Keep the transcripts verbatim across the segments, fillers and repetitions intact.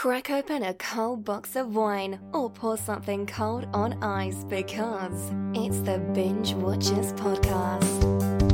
Crack open a cold box of wine or pour something cold on ice because it's the Binge Watchers Podcast.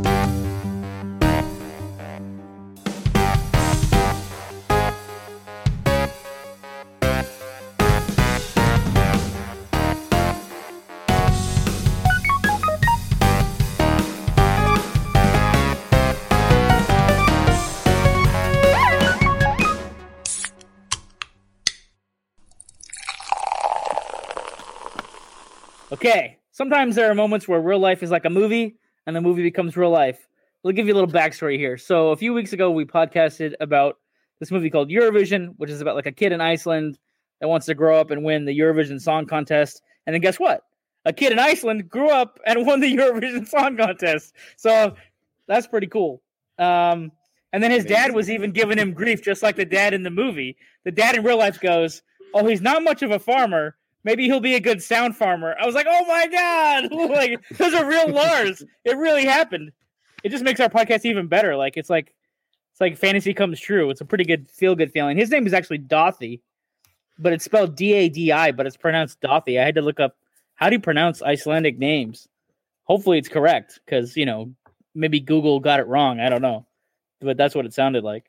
Okay, sometimes there are moments where real life is like a movie and the movie becomes real life. We'll give you a little backstory here. So a few weeks ago, we podcasted about this movie called Eurovision, which is about like a kid in Iceland that wants to grow up and win the Eurovision Song Contest. And then guess what? A kid in Iceland grew up and won the Eurovision Song Contest. So that's pretty cool. Um, and then his dad was even giving him grief, just like the dad in the movie. The dad in real life goes, oh, he's not much of a farmer. Maybe he'll be a good sound farmer. I was like, oh my God. Like, those are real Lars. It really happened. It just makes our podcast even better. Like, it's like, it's like fantasy comes true. It's a pretty good, feel good feeling. His name is actually Dothy, but it's spelled D A D I, but it's pronounced Dothy. I had to look up, how do you pronounce Icelandic names? Hopefully it's correct. Cause you know, maybe Google got it wrong. I don't know, but that's what it sounded like.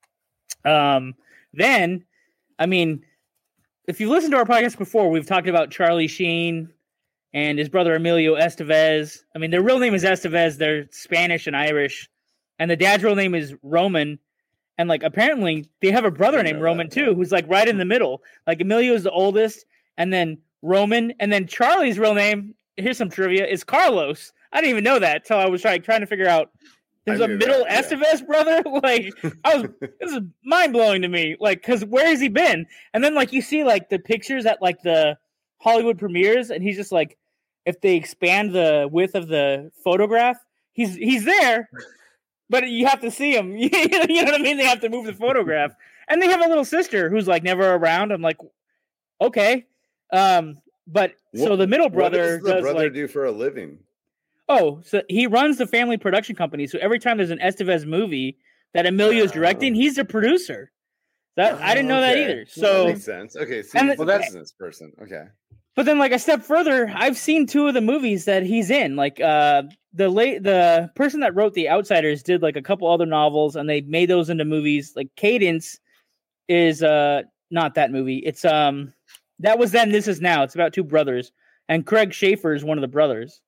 Um, then, I mean, if you've listened to our podcast before, we've talked about Charlie Sheen and his brother Emilio Estevez. I mean, their real name is Estevez. They're Spanish and Irish. And the dad's real name is Roman. And, like, apparently they have a brother named Roman, too, who's, like, right in the middle. Like, Emilio's the oldest, and then Roman. And then Charlie's real name, here's some trivia, is Carlos. I didn't even know that until I was trying, trying to figure out. There's a middle that, yeah. Estevez brother. Like, I was, this is mind blowing to me. Like, because where has he been? And then, like, you see, like, the pictures at, like, the Hollywood premieres, and he's just like, if they expand the width of the photograph, he's he's there, but you have to see him. You know what I mean? They have to move the photograph, and they have a little sister who's like never around. I'm like, okay, um, but what, so the middle brother what does the does brother like, do for a living? Oh, so he runs the family production company. So every time there's an Estevez movie that Emilio's directing, he's the producer. That oh, I didn't know okay. that either. So well, that makes sense. Okay, so he's well, a business person. Okay. But then, like a step further, I've seen two of the movies that he's in. Like uh, the late the person that wrote The Outsiders did like a couple other novels, and they made those into movies. Like Cadence is uh not that movie. It's um that was then. This is now. It's about two brothers, and Craig Schaefer is one of the brothers.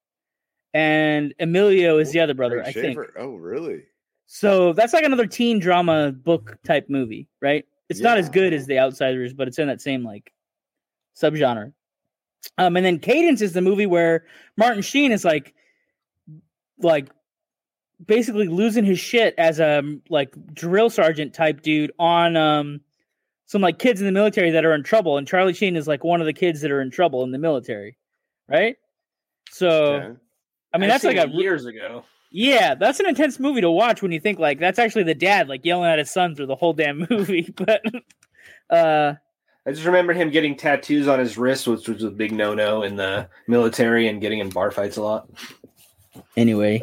And Emilio is the other brother, Craig I think. Schaefer. Oh, really? So that's like another teen drama book type movie, right? It's yeah. not as good as The Outsiders, but it's in that same like subgenre. Um, and then Cadence is the movie where Martin Sheen is like, like basically losing his shit as a like drill sergeant type dude on um some like kids in the military that are in trouble, and Charlie Sheen is like one of the kids that are in trouble in the military, right? So. Yeah. I mean, I've that's like a years ago. Yeah, that's an intense movie to watch when you think like that's actually the dad like yelling at his son through the whole damn movie. But uh, I just remember him getting tattoos on his wrist, which was a big no-no in the military, and getting in bar fights a lot. Anyway,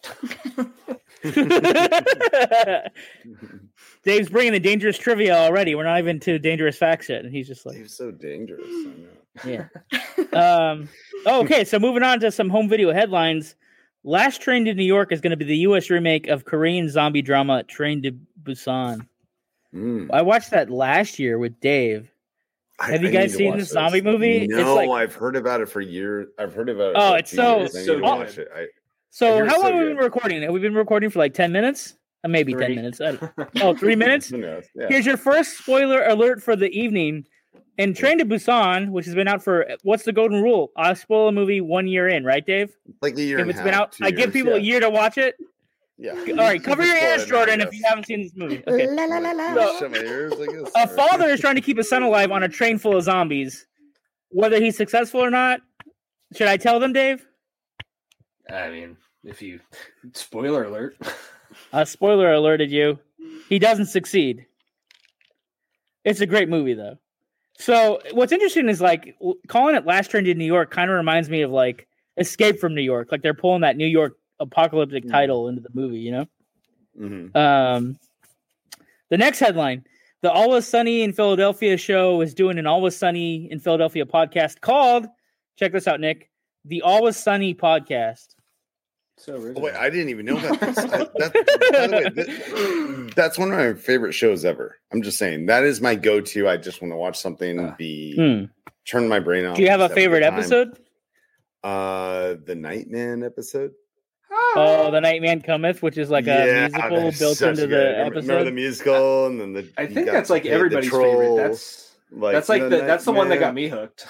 Dave's bringing the dangerous trivia already. We're not even to dangerous facts yet, and he's just like, he's so dangerous. I know. Yeah. um. Oh, okay, so moving on to some home video headlines. Last Train to New York is going to be the U S remake of Korean zombie drama Train to Busan. Mm. I watched that last year with Dave. I, Have you guys seen the zombie movie? No, it's like, I've heard about it for years. I've heard about it. Oh, for it's so. It's so watch it. I, so I how so long have we good. been recording? Have we been recording for like ten minutes? Uh, maybe three. ten minutes. I don't, oh, three minutes? Yeah. Here's your first spoiler alert for the evening. In Train to Busan, which has been out for, what's the golden rule? I spoil a movie one year in, right, Dave? Like a year if and it's a been half, out, I give years, people yeah. a year to watch it. Yeah. All right, cover your ears, Jordan, yes. if you haven't seen this movie. Okay. La, la, la, la. So, Shut my ears, I guess. a father is trying to keep his son alive on a train full of zombies. Whether he's successful or not, should I tell them, Dave? I mean, if you spoiler alert, A spoiler alerted you. He doesn't succeed. It's a great movie, though. So what's interesting is like calling it Last Train to New York kind of reminds me of like Escape from New York. Like they're pulling that New York apocalyptic mm-hmm. title into the movie, you know? Mm-hmm. Um, the next headline. the Always Sunny in Philadelphia show is doing an Always Sunny in Philadelphia podcast called, check this out, Nick, the Always Sunny podcast. So original. Oh, wait, I didn't even know about this. That, that, by the way, that, that's one of my favorite shows ever. I'm just saying that is my go-to. I just want to watch something, Uh, be Hmm. turn my brain off. Do you have a just favorite good time. episode? Uh, the Nightman episode. Oh, The Nightman Cometh, which is like a Yeah, musical that's built such into good- the remember- episode. Remember the musical, and then the I you think got that's like the- the everybody's troll, favorite. That's like that's like the, that's the one that got Nightman. me hooked.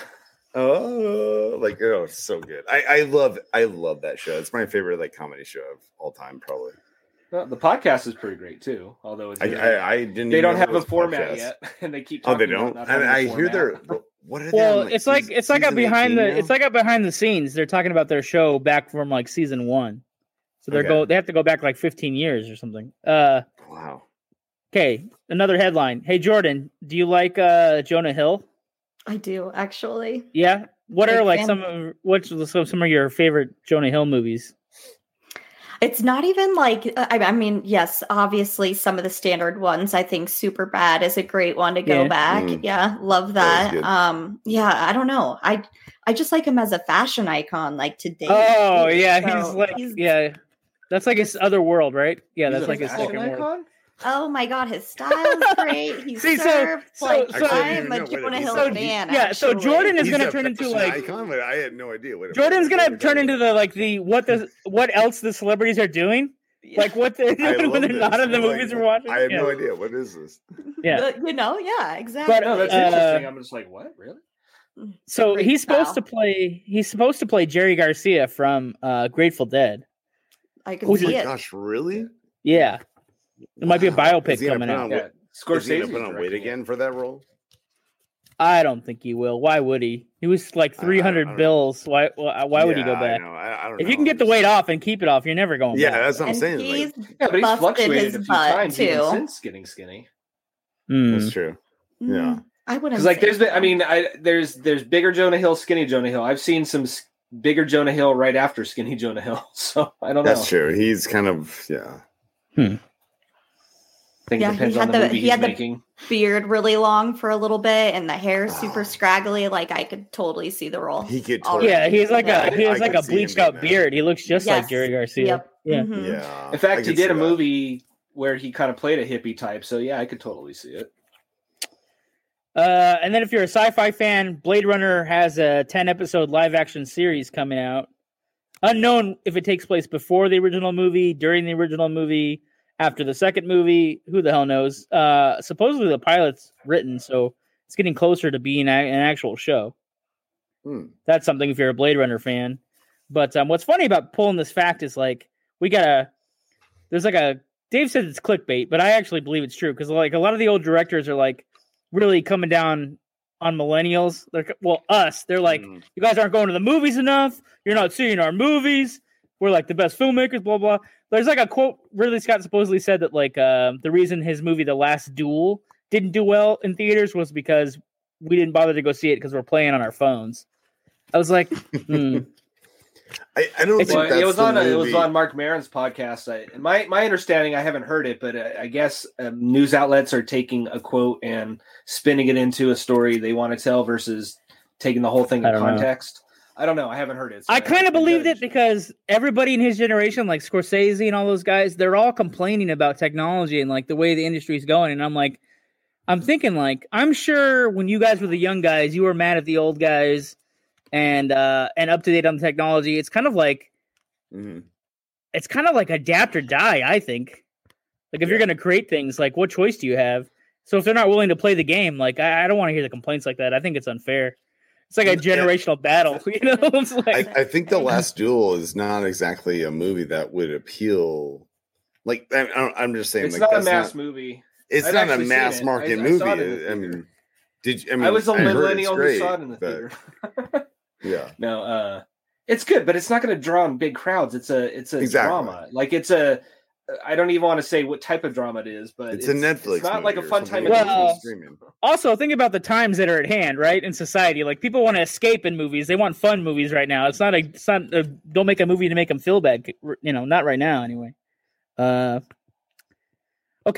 Oh, like oh, it's so good. I I love I love that show. It's my favorite like comedy show of all time, probably. Well, the podcast is pretty great too, although it's I really- I, I didn't. they even don't know have it a was format podcast. yet, and they keep Oh, talking they about don't. not I, having a I hear format. they're. What are they Well, on, it's like season- it's like a season behind the eighteen now? it's like a behind the scenes. They're talking about their show back from like season one, so they're Okay. go they have to go back like fifteen years or something. Uh, Wow. okay, another headline. Hey Jordan, do you like uh Jonah Hill? I do actually. Yeah. What Big are like fan. some of what's some some of your favorite Jonah Hill movies? It's not even like I, I mean, yes, obviously some of the standard ones. I think Super Bad is a great one to go Yeah. back. Mm. Yeah, love That that. was good. Um, yeah, I don't know. I I just like him as a fashion icon, like today. Oh yeah, he's So like he's- yeah, that's like his other world, right? Yeah, He's that's a like his fashion second world. icon? Oh my god, his style's great. He See, so- serves so- like so- I'm I a didn't even know Jonah what it Hill is. fan. Yeah, so actually. Jordan is He's gonna a turn into fashion like icon, but I had no idea. Wait, Jordan's what- gonna what- turn into the like the what the what else the celebrities are doing, like what they're I doing when love they're this. not in the I'm like, movies we're watching. I have yeah. no idea. What is this? Yeah. But, you know, yeah, exactly. But, No, that's Uh, interesting. I'm just like, what? Really? So Great he's supposed to style. play. He's supposed to play Jerry Garcia from uh, Grateful Dead. I can Oh see my it. gosh, really? Yeah, there might be a Wow. biopic Is he gonna coming put out. on- Yeah. Is he Scorsese gonna put on weight again for that role? I don't think he will. Why would he? He was like I- I- three I hundred don't know. bills. Why? Why, why would he go Yeah, back? I, know. I, I don't If know. you can get the weight off and keep it off, you're never going Yeah, back. that's what I'm And saying. he's Like, Yeah, but he's busted fluctuated his a few butt times even too. since getting skinny. Hmm. that's true. Yeah. Mm, I wouldn't Because like, say there's been, I so. mean, I there's there's bigger Jonah Hill, skinny Jonah Hill. I've seen some s- bigger Jonah Hill right after skinny Jonah Hill. So I don't That's know. true. He's kind of yeah. I think Yeah, it depends he on had the the- movie he he's had the- making. beard really long for a little bit and the hair super Oh. scraggly. Like I could totally see the role. He could already. Yeah, he's like Yeah. a he has I like could a see him bleached being out that. beard. He looks just like Yes. Jerry Garcia. Yep. Yeah. Mhm. Yeah. In fact, I he could did see a that. movie where he kind of played a hippie type. So yeah, I could totally see it. Uh, and then if you're a sci-fi fan, Blade Runner has a ten episode live action series coming out. Unknown if it takes place before the original movie, during the original movie, after the second movie. Who the hell knows? Uh, supposedly the pilot's written, so it's getting closer to being a- an actual show. Hmm. That's something if you're a Blade Runner fan. But um, what's funny about pulling this fact is like we got a there's like a Dave said it's clickbait, but I actually believe it's true because like a lot of the old directors are like really coming down on millennials. They're well us. They're like Mm. you guys aren't going to the movies enough. You're not seeing our movies. We're like the best filmmakers. Blah blah. There's like a quote. Ridley Scott supposedly said that like uh, the reason his movie The Last Duel didn't do well in theaters was because we didn't bother to go see it because we're playing on our phones. I was like, hmm. I, I don't It's- think Well, that's it was the on a, it was movie. on Mark Maron's podcast. I, my my understanding, I haven't heard it, but uh, I guess um, news outlets are taking a quote and spinning it into a story they want to tell versus taking the whole thing I in don't know. context. I don't know. I haven't heard it. so I haven't kind of been believed it judged. because everybody in his generation, like Scorsese and all those guys, they're all complaining about technology and like the way the industry is going. And I'm like, I'm thinking like, I'm sure when you guys were the young guys, you were mad at the old guys and uh and up to date on the technology. It's kind of like Mhm. it's kind of like adapt or die. I think like if you're Yeah. gonna create things, like what choice do you have? So if they're not willing to play the game, like I, I don't want to hear the complaints like that. I think it's unfair. It's like a Yeah. generational battle, you know. It's like, I, I think The Last Duel is not exactly a movie that would appeal. Like I, I- I'm just saying, It's like, not a that's mass movie. It's I've not a actually seen mass it. market I- I movie. saw it in the I, I mean, theater. did you, I mean? I was a heard it's millennial who great, saw it in the but- theater. Yeah, No, uh, it's good, but it's not going to draw in big crowds. It's a it's a Exactly. drama. Like it's a. I don't even want to say what type of drama it is, but it's, a Netflix. It's not like a movie or fun something time. like at that Well, for streaming. also, think about the times that are at hand, right? In society, like people want to escape in movies. They want fun movies right now. It's not a. It's not a, don't make a movie to make them feel bad. You know, not right now, anyway. Uh, okay,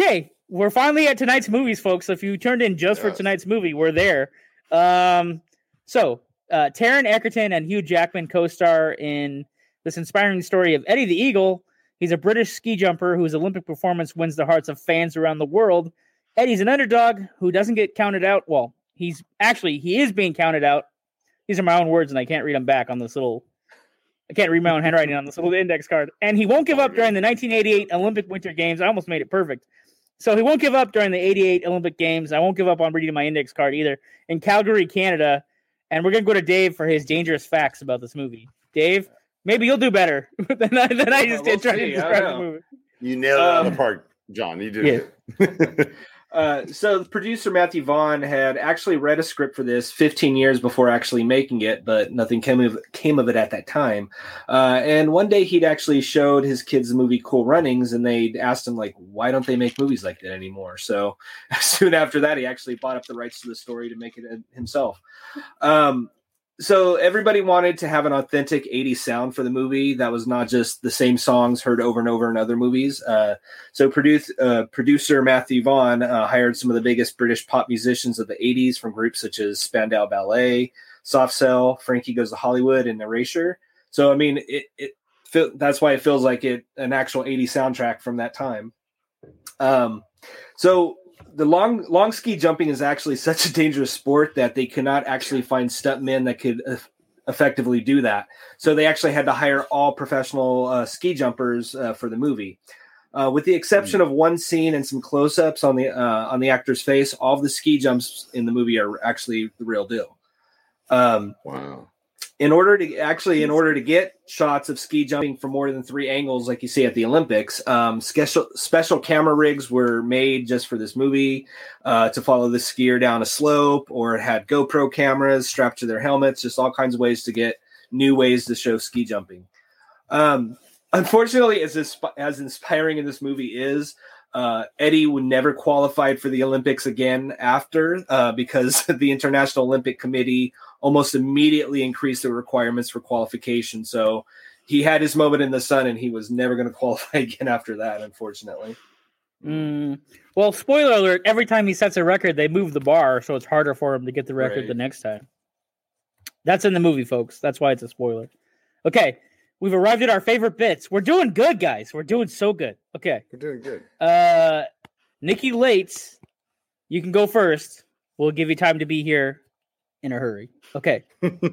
we're finally at tonight's movies, folks. So if you turned in just Yes. for tonight's movie, we're there. Um, so uh, Taron Egerton and Hugh Jackman co-star in this inspiring story of Eddie the Eagle. He's a British ski jumper whose Olympic performance wins the hearts of fans around the world. Eddie's an underdog who doesn't get counted out. Well, he's actually, he is being counted out. These are my own words, and I can't read them back on this little, I can't read my own handwriting on this little index card. And he won't give up during the nineteen eighty-eight Olympic Winter Games. I almost made it perfect. So he won't give up during the eighty-eight Olympic Games. I won't give up on reading my index card either. In Calgary, Canada. And we're going to go to Dave for his dangerous facts about this movie. Dave, maybe you'll do better than I, than I just We'll did trying see. to I describe don't the know. movie. You nailed it out of Um, the park, John. You did yeah. it. Uh, so the producer Matthew Vaughn had actually read a script for this fifteen years before actually making it, but nothing came of came of it at that time. Uh, and one day he'd actually showed his kids the movie Cool Runnings, and they asked him like, "Why don't they make movies like that anymore?" So soon after that, he actually bought up the rights to the story to make it himself. Um, So everybody wanted to have an authentic eighties sound for the movie that was not just the same songs heard over and over in other movies. Uh, so produce, uh, producer Matthew Vaughn uh, hired some of the biggest British pop musicians of the eighties from groups such as Spandau Ballet, Soft Cell, Frankie Goes to Hollywood, and Erasure. So, I mean, it, it feel, that's why it feels like it an actual eighties soundtrack from that time. Um, so the long long ski jumping is actually such a dangerous sport that they could not actually find stuntmen that could uh, effectively do that. So they actually had to hire all professional uh, ski jumpers uh, for the movie. Uh, with the exception of one scene and some close-ups on the uh, on the actor's face, all of the ski jumps in the movie are actually the real deal. Um, Wow. in order to actually, in order to get shots of ski jumping from more than three angles, like you see at the Olympics, um, special special camera rigs were made just for this movie uh, to follow the skier down a slope, or it had GoPro cameras strapped to their helmets. Just all kinds of ways to get new ways to show ski jumping. Um, unfortunately, as insp- as inspiring as this movie is, uh, Eddie would never qualified for the Olympics again after uh, because the International Olympic Committee almost immediately increased the requirements for qualification. So he had his moment in the sun, and he was never going to qualify again after that, unfortunately. Mm. Well, spoiler alert, every time he sets a record, they move the bar, so it's harder for him to get the record Right. the next time. That's in the movie, folks. That's why it's a spoiler. Okay, we've arrived at our favorite bits. We're doing good, guys. We're doing so good. Okay. We're doing good. Uh, Nikki Lates, you can go first. We'll give you time to be here in a hurry. Okay.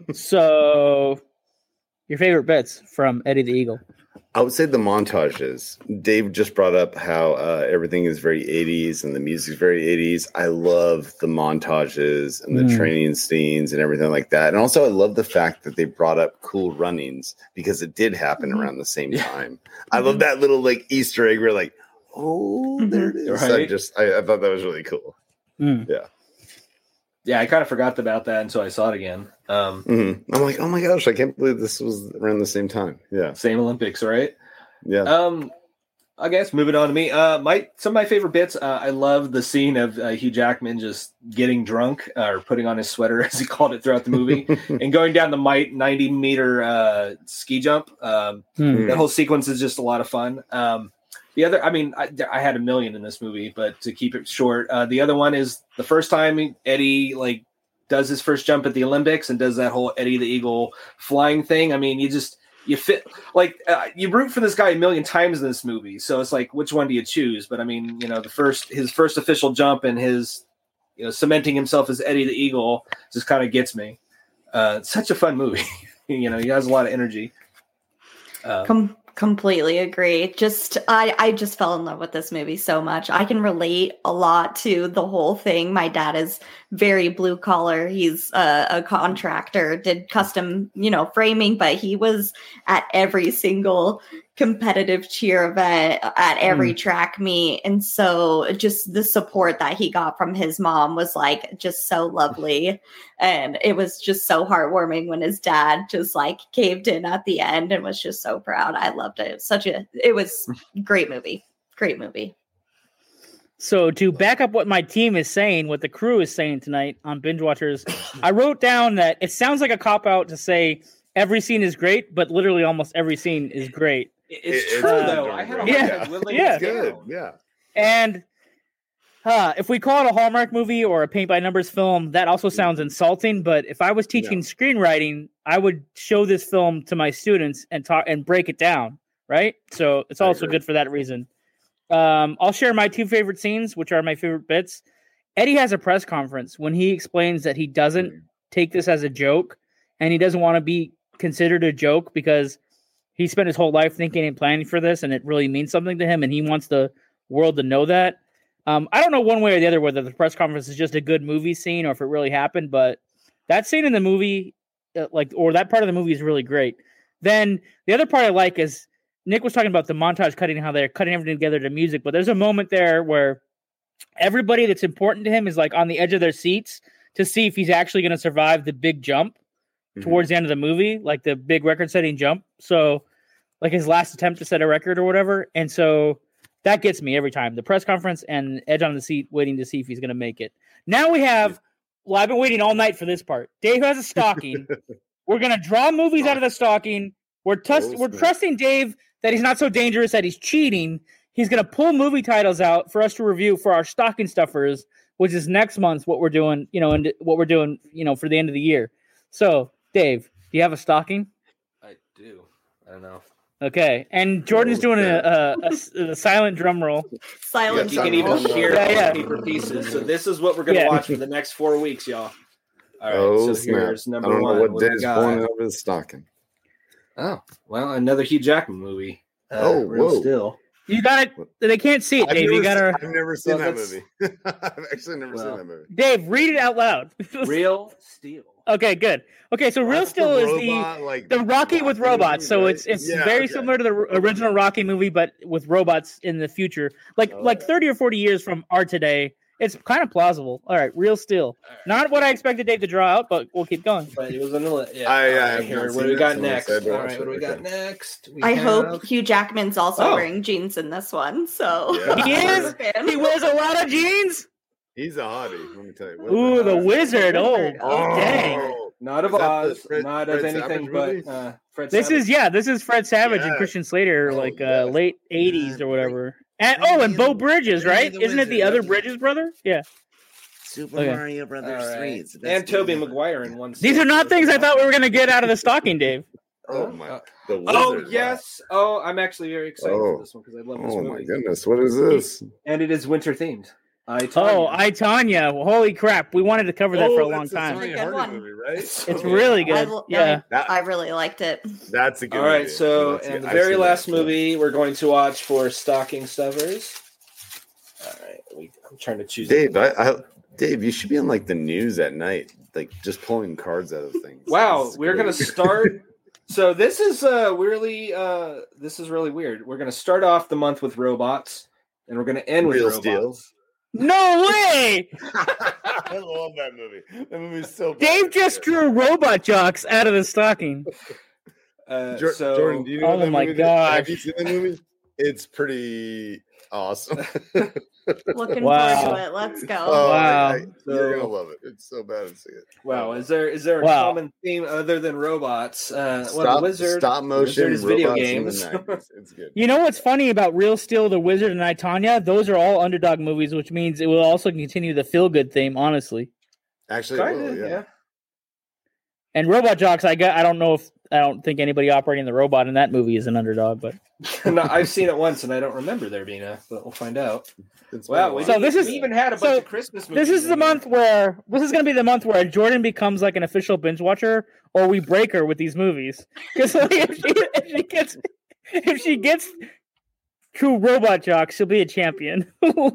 So, your favorite bits from Eddie the Eagle. I would say the montages. Dave just brought up how uh, everything is very eighties and the music is very eighties. I love the montages and the Mm. training scenes and everything like that. And also, I love the fact that they brought up Cool Runnings because it did happen Mhm. around the same time. I love that little like Easter egg where like, oh, there it is. I Right. just I, I thought that was really cool. Mm. Yeah, I kind of forgot about that until I saw it again. Um, Mhm. I'm like, oh my gosh, I can't believe this was around the same time. Yeah, same Olympics, right? yeah. Um, I guess moving on to me. Uh, my some of my favorite bits. Uh, I love the scene of uh, Hugh Jackman just getting drunk uh, or putting on his sweater, as he called it throughout the movie, and going down the might ninety meter uh, ski jump. Um, Hmm. that whole sequence is just a lot of fun. Um, the other, I mean, I, I had a million in this movie, but to keep it short, uh, the other one is the first time Eddie like does his first jump at the Olympics and does that whole Eddie the Eagle flying thing. I mean, you just you fit like uh, you root for this guy a million times in this movie, so it's like which one do you choose? But I mean, you know, the first his first official jump and his you know cementing himself as Eddie the Eagle just kind of gets me. Uh, it's such a fun movie. You know, he has a lot of energy. Uh, Com- completely agree. Just I I just fell in love with this movie so much. I can relate a lot to the whole thing. My dad is very blue collar. He's a, a contractor, did custom, you know, framing, but he was at every single competitive cheer event, at every track meet. And so just the support that he got from his mom was like just so lovely. And it was just so heartwarming when his dad just like caved in at the end and was just so proud. I loved it. Such a, it was a great movie. Great movie. So to back up what my team is saying, what the crew is saying tonight on Binge Watchers, I wrote down that it sounds like a cop-out to say every scene is great, but literally almost every scene is great. It's It- true it's uh, though. I had a hard yeah, time whittling yeah. it Good. down. Yeah. And Uh, if we call it a Hallmark movie or a paint by numbers film, that also sounds insulting. But if I was teaching No. screenwriting, I would show this film to my students and talk and break it down. Right. So it's I also agree. good for that reason. Um, I'll share my two favorite scenes, which are my favorite bits. Eddie has a press conference when he explains that he doesn't Mm. take this as a joke and he doesn't want to be considered a joke because he spent his whole life thinking and planning for this and it really means something to him and he wants the world to know that. Um, I don't know one way or the other whether the press conference is just a good movie scene or if it really happened, but that scene in the movie, uh, like, or that part of the movie is really great. Then the other part I like is Nick was talking about the montage cutting, how they're cutting everything together to music, but there's a moment there where everybody that's important to him is like on the edge of their seats to see if he's actually going to survive the big jump Mhm. towards the end of the movie, like the big record setting jump. So like his last attempt to set a record or whatever. And so that gets me every time. The press conference and Edge on the seat waiting to see if he's going to make it. Now we have, well, I've been waiting all night for this part. Dave has a stocking. We're going to draw movies out of the stocking. We're, tust- Oh, we're snap. trusting Dave that he's not so dangerous that he's cheating. He's going to pull movie titles out for us to review for our stocking stuffers, which is next month what we're doing, you know, and what we're doing, you know, for the end of the year. So, Dave, do you have a stocking? I do. I don't know. Okay. And Jordan's Oh, doing a, yeah. a, a, a silent drum roll. Silent. You can Silent. even hear Yeah, all yeah. the paper pieces. So this is what we're gonna Yeah. watch for the next four weeks, y'all. All right. Oh, so snap. here's I number don't one. know what What do we Dave's got? pulling out of his stocking. Oh, well, another Hugh Jackman movie. Uh, Oh, Real whoa. Still. You got it. They can't see it, I've Dave. never You gotta, seen, I've never seen Well, that that's- movie. I've actually never Well. seen that movie. Dave, read it out loud. Real Steel. Okay, good. Okay, so Real That's Still the is the robot, like, the Rocky with Rocky robots. movie, So right? it's it's Yeah, very okay. similar to the r- original Rocky movie, but with robots in the future, like Oh, like yeah. thirty or forty years from our today. It's kind of plausible. All right, Real Still. All right. Not what I expected Dave to draw out, but we'll keep going. But it was on the list. Yeah. I, uh, All right, have here. not What seen do we that, got so I'm next? excited to All watch right. What it. do we got Okay. next? We I have- hope Hugh Jackman's also Oh. wearing jeans in this one. So Yeah. He is. He wears a lot of jeans. He's a hottie. Let me tell you. What Ooh, the hell? wizard. Oh, Oh, dang. Not of Is that the Oz, Fred- not of Fred anything Savage but movie? uh, Fred This Savage. is yeah. This is Fred Savage and Yeah. Christian Slater, Oh, like uh, yes. late eighties Yeah, or whatever. Bring- And bring oh, me and the- Bo Bridges, bring me right? the Isn't it the wizard. other That's- Bridges brother? Yeah. Super Okay. Mario All Brothers right. three. It's the best And Toby movie ever. Maguire in one. These are not things I thought we were gonna get out of the stocking, Dave. Oh my. Uh, The Oh wizard. yes! Oh, I'm actually very excited Oh. for this one because I love this Oh movie. my goodness. What is this? And it is winter themed. I Oh, I Tanya. Holy crap! We wanted to cover that Oh, for a long that's time. Tony Good Hardy one. movie, right? It's really I, good. l- Yeah. I, I really liked it. That's a good All right, movie. so That's a- and the I've very seen last that. movie we're going to watch for stocking stuffers. All right, we, I'm trying to choose. Dave, I, I Dave, you should be on like the news at night, like just pulling cards out of things. Wow, This is we're gonna great. start. So this is uh really uh this is really weird. We're gonna start off the month with robots, and we're gonna end with Real robots. Steel. No way! I love that movie. That movie's so bad. Dave just drew robot jocks out of the stocking. Uh, Jor- so Jordan, do you know Oh that my movie? Have gosh. you seen the movie? It's pretty awesome. Looking Wow. forward to it. Let's go. Oh, Wow. I- I- you're So- gonna love it. It's so bad to see it. wow, is there is there a Wow. common theme other than robots? Uh, well, Stop, the wizard, stop motion wizard is video robots in the games. nineties. It's good. You know what's funny about Real Steel, The Wizard, and I, Tanya? Those are all underdog movies, which means it will also continue the feel good theme, honestly. Actually, it Kinda, will, yeah. yeah. And Robot Jocks, I got I don't know if I don't think anybody operating the robot in that movie is an underdog, but no, I've seen it once and I don't remember there being a, but we'll find out. It's Wow, been a we, while. So didn't- this is- we even had a bunch so of Christmas movies. this is the in there. month where this is going to be the month where Jordan becomes like an official binge watcher, or we break her with these movies. Because like, if, she, if she gets if she gets true Robot Jocks, she'll be a champion.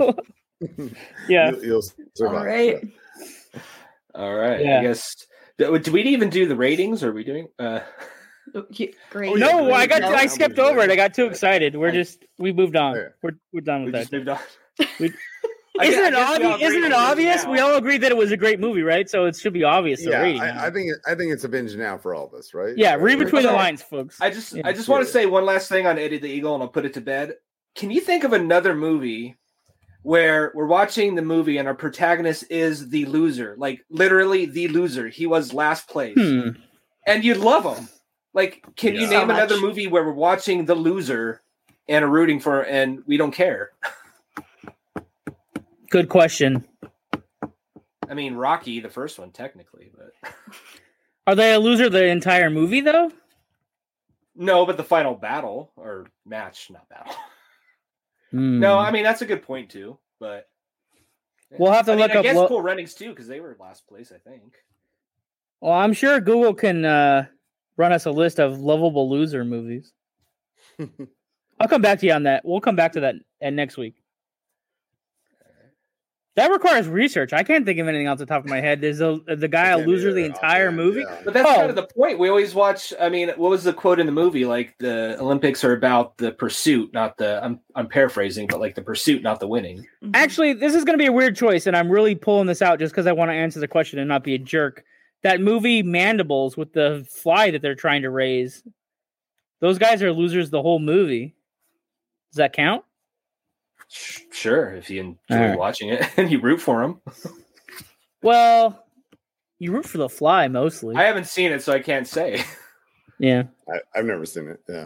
Yeah. You, you'll survive. All right. All right. Yeah. I guess. Do, do we even do the ratings? Or are we doing? Uh, You- Great. Oh, yeah, No, I got No. I skipped over it. I got too excited. We're just we moved on. Yeah. We're we're done we with that. just moved on. We- I Isn't guess- it I guess we all obvious? Isn't agree it on obvious? now. We all agreed that it was a great movie, right? So it should be obvious. The Yeah, rating. I, I think it, I think it's a binge now for all of us, right? yeah, read Right? between the Okay. lines, folks. I just, Yeah. I just want Yeah. to say one last thing on Eddie the Eagle, and I'll put it to bed. Can you think of another movie where we're watching the movie and our protagonist is the loser, like literally the loser? He was last place, Hmm. and you love him. Like, can you Yeah. So name another much. movie where we're watching the loser and are rooting for, and we don't care? Good question. I mean, Rocky, the first one, technically, but Are they a loser the entire movie though? no, but the final battle or match, not battle. Hmm. No, I mean that's a good point too. But We'll have to I mean, look I up guess lo- Cool Runnings too, because they were last place, I think. Well, I'm sure Google can uh, run us a list of lovable loser movies. I'll come back to you on that. We'll come back to that uh, next week. That requires research. I can't think of anything off the top of my head. Is the the guy a can't loser either, the entire offhand, movie? yeah. But that's Oh. kind of the point. We always watch. I mean, what was the quote in the movie? Like the Olympics are about the pursuit, not the. I'm I'm paraphrasing, but like the pursuit, not the winning. Actually, this is going to be a weird choice, and I'm really pulling this out just because I want to answer the question and not be a jerk. That movie Mandibles with the fly that they're trying to raise, those guys are losers the whole movie. Does that count? Sure, if you enjoy All right. watching it and you root for them. Well, you root for the fly mostly. I haven't seen it, so I can't say. yeah. I, I've never seen it. Yeah.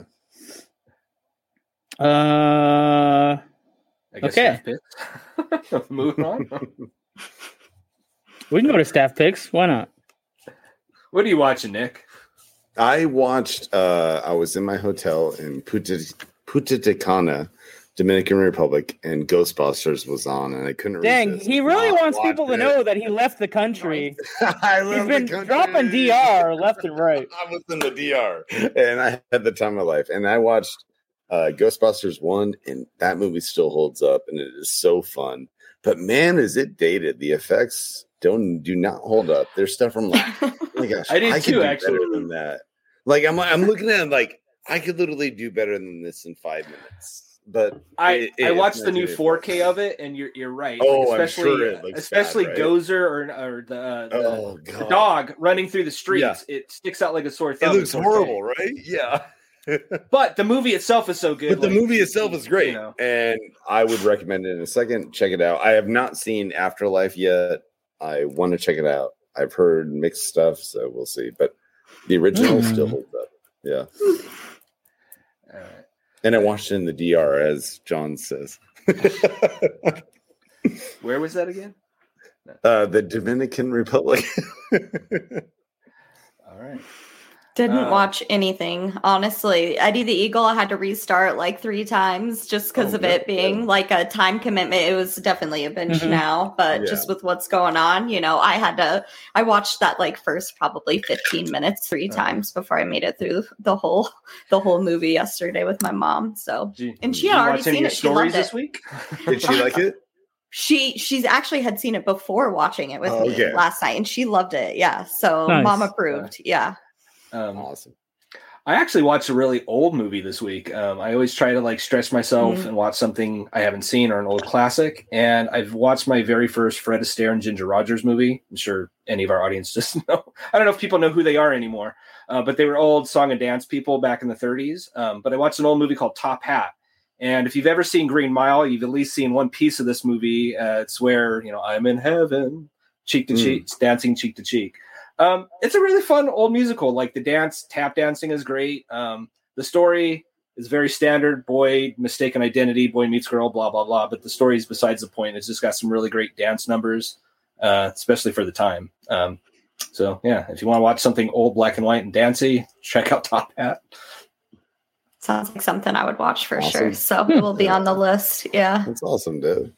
Uh. I guess Okay. staff picks. Moving on. We can go to staff picks. Why not? What are you watching, Nick? I watched. Uh, I was in my hotel in Puta Punta Cana, Dominican Republic, and Ghostbusters was on, and I couldn't. Dang, resist he really not wants people to watching know it. that he left the country. I He's love been the country. dropping D R left and right. I was in the D R, and I had the time of my life. And I watched uh, Ghostbusters one, and that movie still holds up, and it is so fun. But man, is it dated? The effects don't do not hold up. There's stuff from like, oh my gosh, I did could too, do actually. better than that. Like I'm, I'm looking at it like I could literally do better than this in five minutes. But I, it- I it's watched the new nineteen four K of it, and you're you're right. Oh, I'm especially sure it looks especially bad, right? Gozer or or the, uh, the, Oh the god, dog running through the streets. Yeah. It sticks out like a sore it thumb. in looks four K. horrible, right? Yeah. But the movie itself is so good. But the like, movie itself is great, you know. and I would recommend it in a second. Check it out. I have not seen Afterlife yet. I want to check it out. I've heard mixed stuff, so we'll see. But the original Mm. still holds up. Yeah, All right. and I watched it in the D R, as John says. Where was that again? uh, the Dominican Republic. All right. Didn't Uh, watch anything, honestly. Eddie the Eagle, I had to restart like three times just because Oh, of it good, being good. like a time commitment. It was definitely a binge Mhm. now, but Yeah. just with what's going on, you know, I had to, I watched that like first probably fifteen minutes three Uh-huh. times before I made it through the whole, the whole movie yesterday with my mom. So Did you, And she did had you already watch any seen of it. your She loved stories it. this week? Did she like it? she, she's actually had seen it before watching it with Oh, me okay. last night and she loved it. Yeah. So Nice. mom approved. Yeah. Um, Awesome. I actually watched a really old movie this week. Um, I always try to like stretch myself Mhm. and watch something I haven't seen or an old classic. And I've watched my very first Fred Astaire and Ginger Rogers movie. I'm sure any of our audience just know. I don't know if people know who they are anymore, uh, but they were old song and dance people back in the thirties. Um, but I watched an old movie called Top Hat. And if you've ever seen Green Mile, you've at least seen one piece of this movie. Uh, it's where, you know, I'm in heaven, cheek to Mm. cheek, dancing cheek to cheek. Um, it's a really fun old musical. Like the dance, tap dancing is great. Um, the story is very standard. Boy, mistaken identity, boy meets girl, blah, blah, blah. But the story is besides the point. It's just got some really great dance numbers, uh, especially for the time. Um, so, yeah, if you want to watch something old, black and white and dancey, check out Top Hat. Sounds like something I would watch for Awesome. sure. So it will be on the list. Yeah. That's awesome, dude.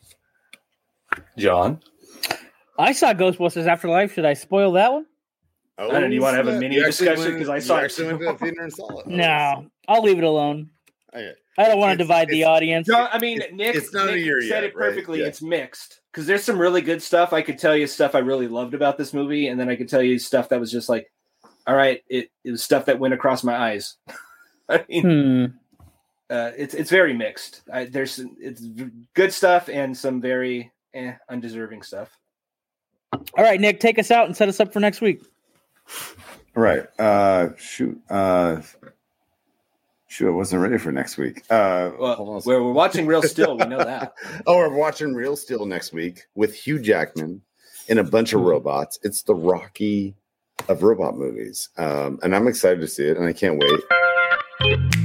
John? I saw Ghostbusters Afterlife. Should I spoil that one? Oh, I don't know, do you wanna have a snap. mini You actually discussion? went- 'Cause I you saw it actually too. went to the theater and saw it. No, I'll leave it alone. Okay. I don't want to It's- divide the it's- audience. John, I mean, It's- Nick, it's not a Nick year said yet, it right? perfectly. Yeah. It's mixed because there's some really good stuff. I could tell you stuff I really loved about this movie, and then I could tell you stuff that was just like, all right, it, it was stuff that went across my eyes. I mean, Hmm. uh, it's it's very mixed. I, there's it's v- good stuff and some very eh, undeserving stuff. All right, Nick, take us out and set us up for next week. Right. Uh, shoot. Uh, shoot. I wasn't ready for next week. Uh, hold on Well, a where we're watching Real Still, we know that. Oh, we're watching Real Steel next week with Hugh Jackman and a bunch of robots. It's the Rocky of robot movies. Um, and I'm excited to see it, and I can't wait.